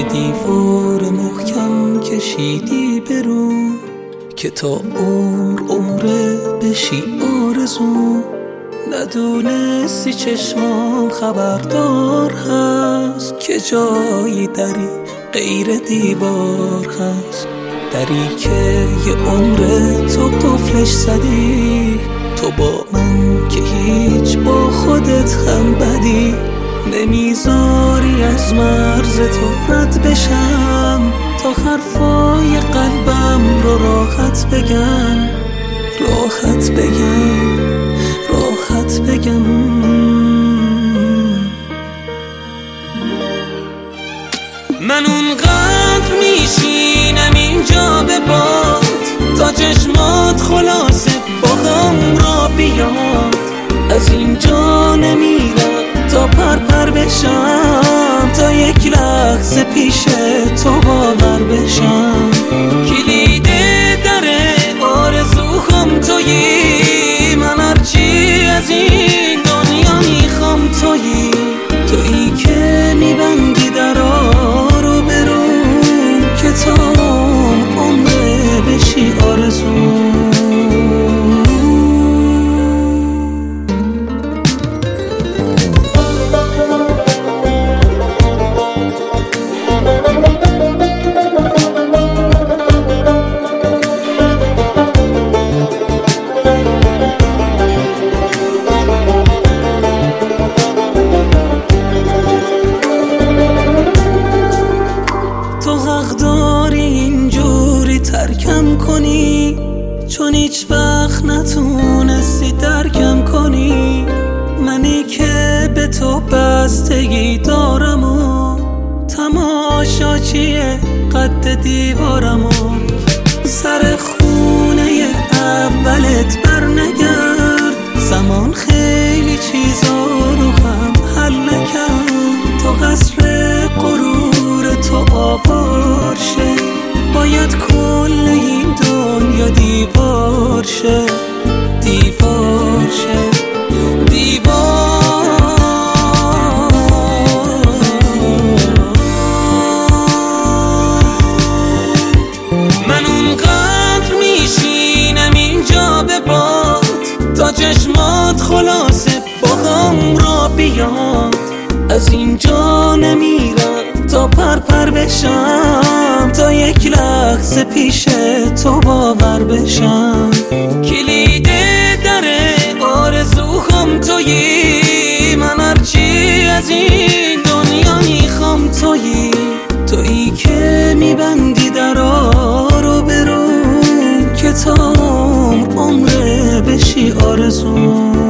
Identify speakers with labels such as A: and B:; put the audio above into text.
A: دیوار محکم کشیدی برو که تا عمره بشی آرزو. ندونستی چشمام خبردار هست که جایی دری غیر دیوار هست. دری که یه عمره تو قفلش زدی، تو با من که هیچ با خودت هم بدی. نمیذاری از مرز تو رد بشم تا حرفای قلبم رو راحت بگم، راحت بگم، راحت بگم. من اونقدر میشینم اینجا به باد تا چشمات خلاصه با هم را بیاد. از اینجا نمیرم تا پر بشم، تا یک لحظه پیش تو باور بشم. کلید در آرزوهام تویی، من هرچی از این دنیا میخوام تویی. تویی که میبندی درا رو برو که تا عمره بشی آرزو. ترکم کنی چون هیچ وقت نتونستی درکم کنی. منی که به تو بستگی دارم و تماشاچی قد دیوارم و سر خونه اولت بر نگرد. زمان خیلی چیزا رو هم حل نکرد تا قصر غرور تو آوار شه. باید کل این دنیا دیوار شه، دیوار شه، دیوار. من اونقدر میشینم اینجا به باد تا چشمات خلاصه با هم را بیاد. از اینجا نمیرم تا پر بشم، تا یک لحظه پیش تو باور بشم. کلید در آرزوهام تویی، من هرچی از این دنیا میخوام تویی. تویی که میبندی درا رو برو که تا عمره بشی آرزو.